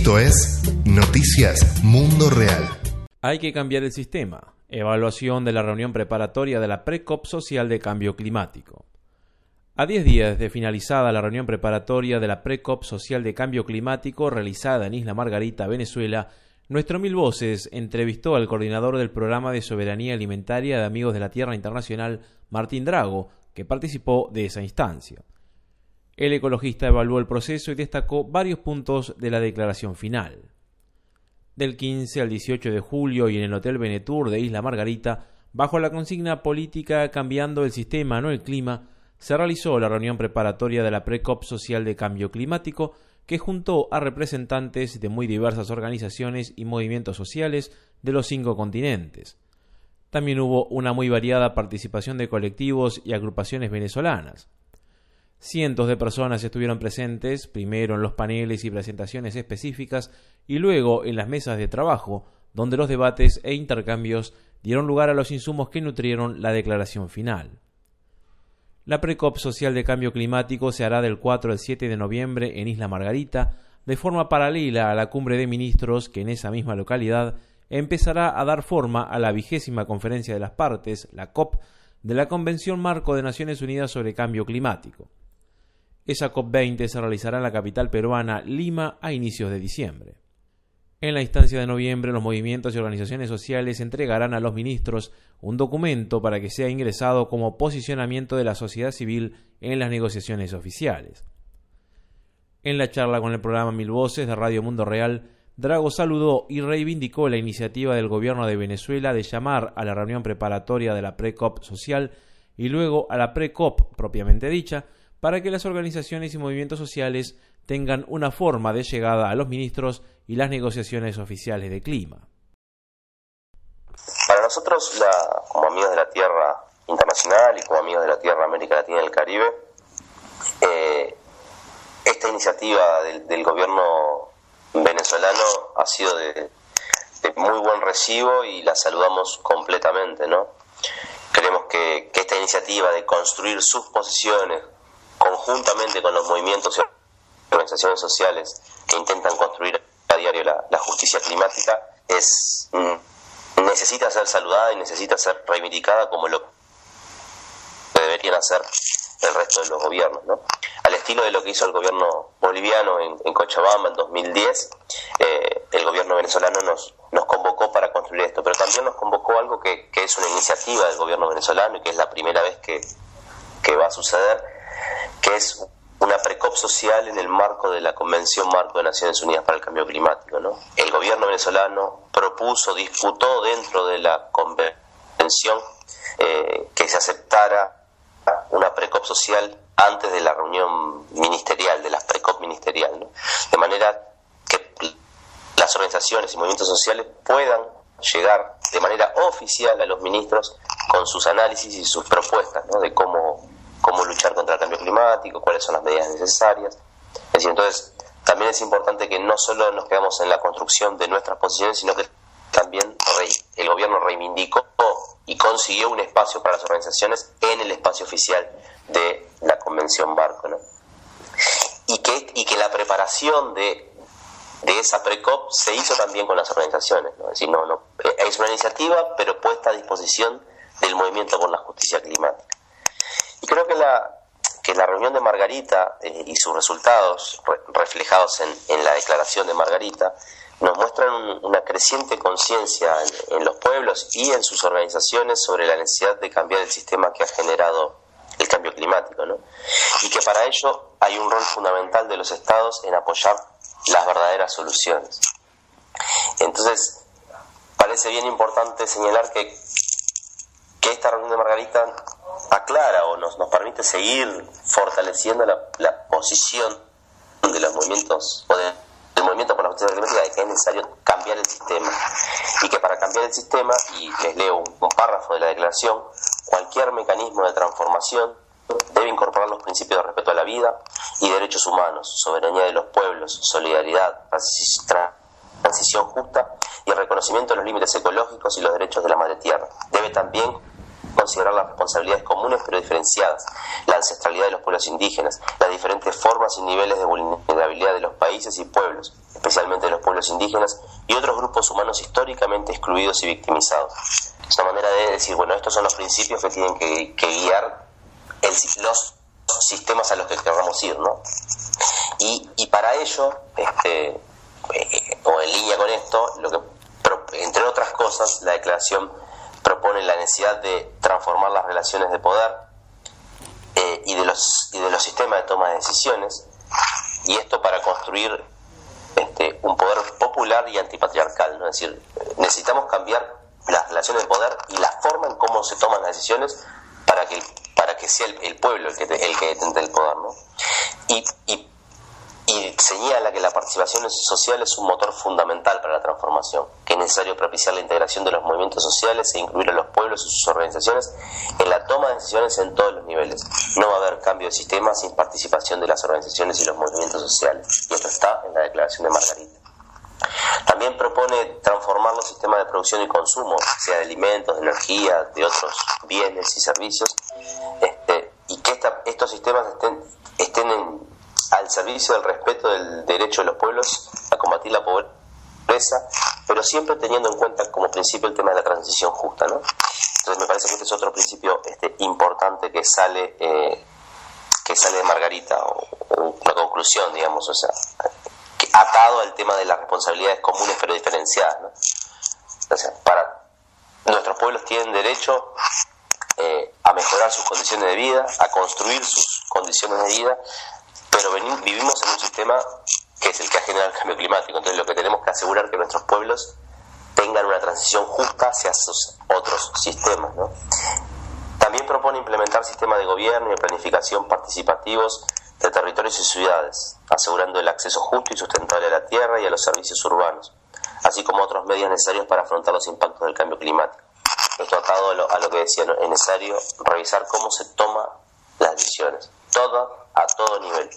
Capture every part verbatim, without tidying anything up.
Esto es Noticias Mundo Real. Hay que cambiar el sistema. Evaluación de la reunión preparatoria de la Precop Social de Cambio Climático. A diez días de finalizada la reunión preparatoria de la Precop Social de Cambio Climático realizada en Isla Margarita, Venezuela, nuestro Mil Voces entrevistó al coordinador del Programa de Soberanía Alimentaria de Amigos de la Tierra Internacional, Martín Drago, que participó de esa instancia. El ecologista evaluó el proceso y destacó varios puntos de la declaración final. Del quince al dieciocho de julio y en el Hotel Venetur de Isla Margarita, bajo la consigna política Cambiando el Sistema, no el Clima, se realizó la reunión preparatoria de la Precop Social de Cambio Climático, que juntó a representantes de muy diversas organizaciones y movimientos sociales de los cinco continentes. También hubo una muy variada participación de colectivos y agrupaciones venezolanas. Cientos de personas estuvieron presentes, primero en los paneles y presentaciones específicas y luego en las mesas de trabajo, donde los debates e intercambios dieron lugar a los insumos que nutrieron la declaración final. La Precop Social de Cambio Climático se hará del cuatro al siete de noviembre en Isla Margarita, de forma paralela a la cumbre de ministros que en esa misma localidad empezará a dar forma a la vigésima conferencia de las partes, la COP, de la Convención Marco de Naciones Unidas sobre Cambio Climático. Esa COP veinte se realizará en la capital peruana, Lima, a inicios de diciembre. En la instancia de noviembre, los movimientos y organizaciones sociales entregarán a los ministros un documento para que sea ingresado como posicionamiento de la sociedad civil en las negociaciones oficiales. En la charla con el programa Mil Voces de Radio Mundo Real, Drago saludó y reivindicó la iniciativa del gobierno de Venezuela de llamar a la reunión preparatoria de la Precop Social y luego a la Precop propiamente dicha, para que las organizaciones y movimientos sociales tengan una forma de llegada a los ministros y las negociaciones oficiales de clima. Para nosotros, la, como amigos de la Tierra Internacional y como amigos de la Tierra América Latina y el Caribe, eh, esta iniciativa del, del gobierno venezolano ha sido de, de muy buen recibo y la saludamos completamente, ¿no? Creemos que, que esta iniciativa de construir sus posiciones conjuntamente con los movimientos y organizaciones sociales que intentan construir a diario la, la justicia climática es mm, necesita ser saludada y necesita ser reivindicada como lo que deberían hacer el resto de los gobiernos, ¿no? Al estilo de lo que hizo el gobierno boliviano en, en Cochabamba en dos mil diez, eh, el gobierno venezolano nos, nos convocó para construir esto, pero también nos convocó algo que, que es una iniciativa del gobierno venezolano y que es la primera vez que, que va a suceder, que es una Precop social en el marco de la Convención Marco de Naciones Unidas para el Cambio Climático, ¿no? El gobierno venezolano propuso, disputó dentro de la convención eh, que se aceptara una Precop social antes de la reunión ministerial, de la Precop ministerial, ¿no? De manera que las organizaciones y movimientos sociales puedan llegar de manera oficial a los ministros con sus análisis y sus propuestas, ¿no? De cómo cómo luchar contra el cambio climático, cuáles son las medidas necesarias. Es decir, entonces, también es importante que no solo nos quedamos en la construcción de nuestras posiciones, sino que también el gobierno reivindicó y consiguió un espacio para las organizaciones en el espacio oficial de la Convención Marco, ¿no? Y que, y que la preparación de, de esa Precop se hizo también con las organizaciones, ¿no? Es decir, no, no, es una iniciativa, pero puesta a disposición del movimiento por la justicia climática. Y creo que la, que la reunión de Margarita eh, y sus resultados re, reflejados en, en la declaración de Margarita nos muestran un, una creciente conciencia en, en los pueblos y en sus organizaciones sobre la necesidad de cambiar el sistema que ha generado el cambio climático, ¿no? Y que para ello hay un rol fundamental de los estados en apoyar las verdaderas soluciones. Entonces, parece bien importante señalar que, que esta reunión de Margarita aclara o nos, nos permite seguir fortaleciendo la, la posición de los movimientos o de, del movimiento por la justicia climática de que es necesario cambiar el sistema y que para cambiar el sistema, y les leo un, un párrafo de la declaración, cualquier mecanismo de transformación debe incorporar los principios de respeto a la vida y derechos humanos, soberanía de los pueblos, solidaridad, transición justa y el reconocimiento de los límites ecológicos y los derechos de la madre tierra. Debe también considerar las responsabilidades comunes pero diferenciadas, la ancestralidad de los pueblos indígenas, las diferentes formas y niveles de vulnerabilidad de los países y pueblos, especialmente de los pueblos indígenas y otros grupos humanos históricamente excluidos y victimizados. Es una manera de decir, bueno, estos son los principios que tienen que, que guiar el, los sistemas a los que queramos ir, ¿no? Y, y para ello, este, eh, o en línea con esto, lo que, entre otras cosas, la declaración propone la necesidad de transformar las relaciones de poder eh, y, de los, y de los sistemas de toma de decisiones, y esto para construir este, un poder popular y antipatriarcal, ¿no? Es decir, necesitamos cambiar las relaciones de poder y la forma en cómo se toman las decisiones para que, para que sea el, el pueblo el que, el que detente el poder, ¿no? Y, y, y señala que la participación social es un motor fundamental para la transformación, que es necesario propiciar la integración de los movimientos sociales e incluir a los pueblos y sus organizaciones en la toma de decisiones en todos los niveles. No va a haber cambio de sistema sin participación de las organizaciones y los movimientos sociales. Y esto está en la declaración de Margarita. También propone transformar los sistemas de producción y consumo, sea de alimentos, de energía, de otros bienes y servicios, este, y que esta, estos sistemas estén, estén en, al servicio del respeto del derecho de los pueblos a combatir la pobreza, pero siempre teniendo en cuenta como principio el tema de la transición justa, ¿no? Entonces me parece que este es otro principio este, importante que sale eh, que sale de Margarita, o, o una conclusión, digamos, o sea, que atado al tema de las responsabilidades comunes pero diferenciadas, ¿no? O sea, para nuestros pueblos tienen derecho eh, a mejorar sus condiciones de vida, a construir sus condiciones de vida, pero venimos, vivimos en un sistema que es el que ha generado el cambio climático. Entonces lo que tenemos que asegurar es que nuestros pueblos tengan una transición justa hacia sus otros sistemas, ¿no? También propone implementar sistemas de gobierno y de planificación participativos de territorios y ciudades, asegurando el acceso justo y sustentable a la tierra y a los servicios urbanos, así como otros medios necesarios para afrontar los impactos del cambio climático. Esto atado a lo, a lo que decía, ¿no? Es necesario revisar cómo se toman las decisiones, todo, a todo nivel.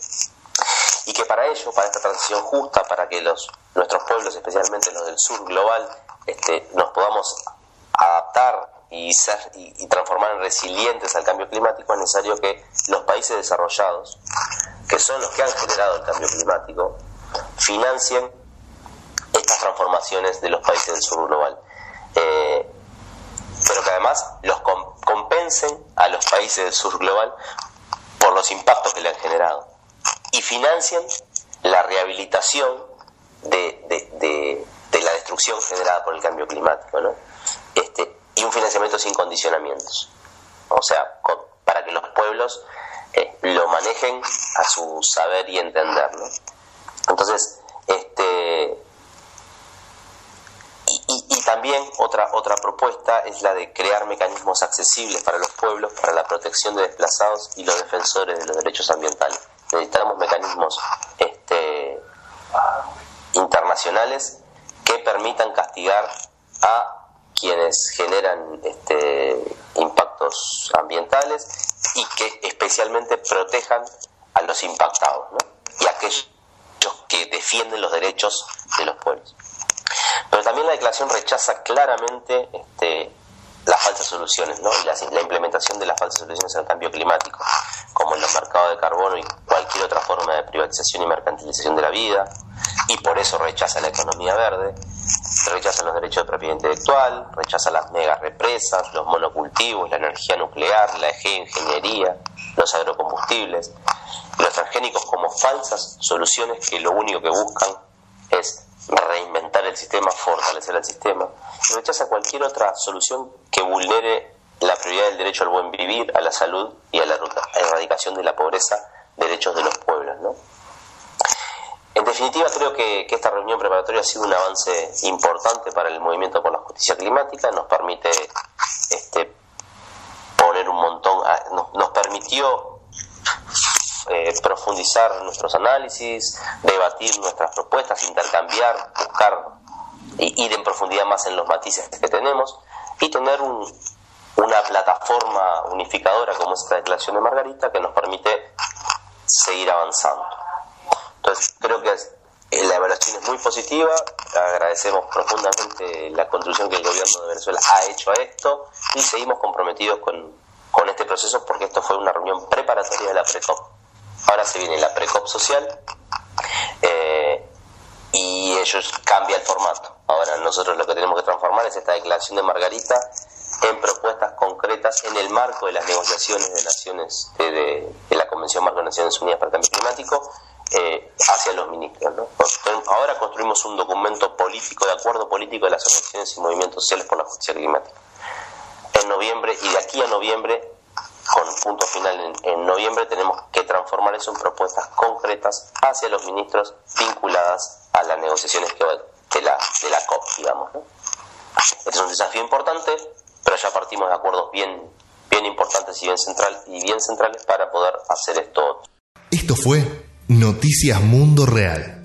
Y que para ello, para esta transición justa, para que los nuestros pueblos, especialmente los del sur global, este, nos podamos adaptar y, ser, y, y transformar en resilientes al cambio climático, es necesario que los países desarrollados, que son los que han generado el cambio climático, financien estas transformaciones de los países del sur global. Eh, pero que además los com- compensen a los países del sur global por los impactos que le han generado y financien la rehabilitación de, de, de, de la destrucción generada por el cambio climático, ¿no? Este, y un financiamiento sin condicionamientos, o sea, con, para que los pueblos eh, lo manejen a su saber y entender, ¿no? Entonces, este Y, y, y también otra otra propuesta es la de crear mecanismos accesibles para los pueblos para la protección de desplazados y los defensores de los derechos ambientales. Necesitamos mecanismos este, internacionales que permitan castigar a quienes generan este, impactos ambientales y que especialmente protejan a los impactados, ¿no? Y a aquellos que defienden los derechos de los pueblos. Pero también la declaración rechaza claramente este, las falsas soluciones, ¿no? Y la, la implementación de las falsas soluciones al cambio climático, como en los mercados de carbono y cualquier otra forma de privatización y mercantilización de la vida, y por eso rechaza la economía verde, rechaza los derechos de propiedad intelectual, rechaza las mega represas, los monocultivos, la energía nuclear, la geoingeniería, los agrocombustibles, y los transgénicos como falsas soluciones que lo único que buscan es reinventar el sistema, fortalecer el sistema, y rechaza cualquier otra solución que vulnere la prioridad del derecho al buen vivir, a la salud y a la erradicación de la pobreza, derechos de los pueblos, ¿no? En definitiva, creo que, que esta reunión preparatoria ha sido un avance importante para el movimiento por la justicia climática. Nos permite este, poner un montón, nos, nos permitió eh, profundizar nuestros análisis, debatir nuestras propuestas, intercambiar, buscar y ir en profundidad más en los matices que tenemos y tener un, una plataforma unificadora como esta declaración de Margarita que nos permite seguir avanzando. Entonces creo que Eh, la evaluación es muy positiva, agradecemos profundamente la contribución que el gobierno de Venezuela ha hecho a esto y seguimos comprometidos con, con este proceso porque esto fue una reunión preparatoria de la PRECOP. Ahora se viene la PRECOP social eh, y ellos cambian el formato. Ahora nosotros lo que tenemos que transformar es esta declaración de Margarita en propuestas concretas en el marco de las negociaciones de naciones de, de, de la Convención Marco de Naciones Unidas para el Cambio Climático eh, hacia los ministros, ¿no? Ahora construimos un documento político, de acuerdo político de las organizaciones y movimientos sociales por la justicia climática. En noviembre, y de aquí a noviembre, con punto final en, en noviembre, tenemos que transformar eso en propuestas concretas hacia los ministros vinculadas a las negociaciones que, de, la, de la COP, digamos, ¿no? Este es un desafío importante, pero ya partimos de acuerdos bien, bien importantes y bien, central, y bien centrales para poder hacer esto. Esto fue Noticias Mundo Real.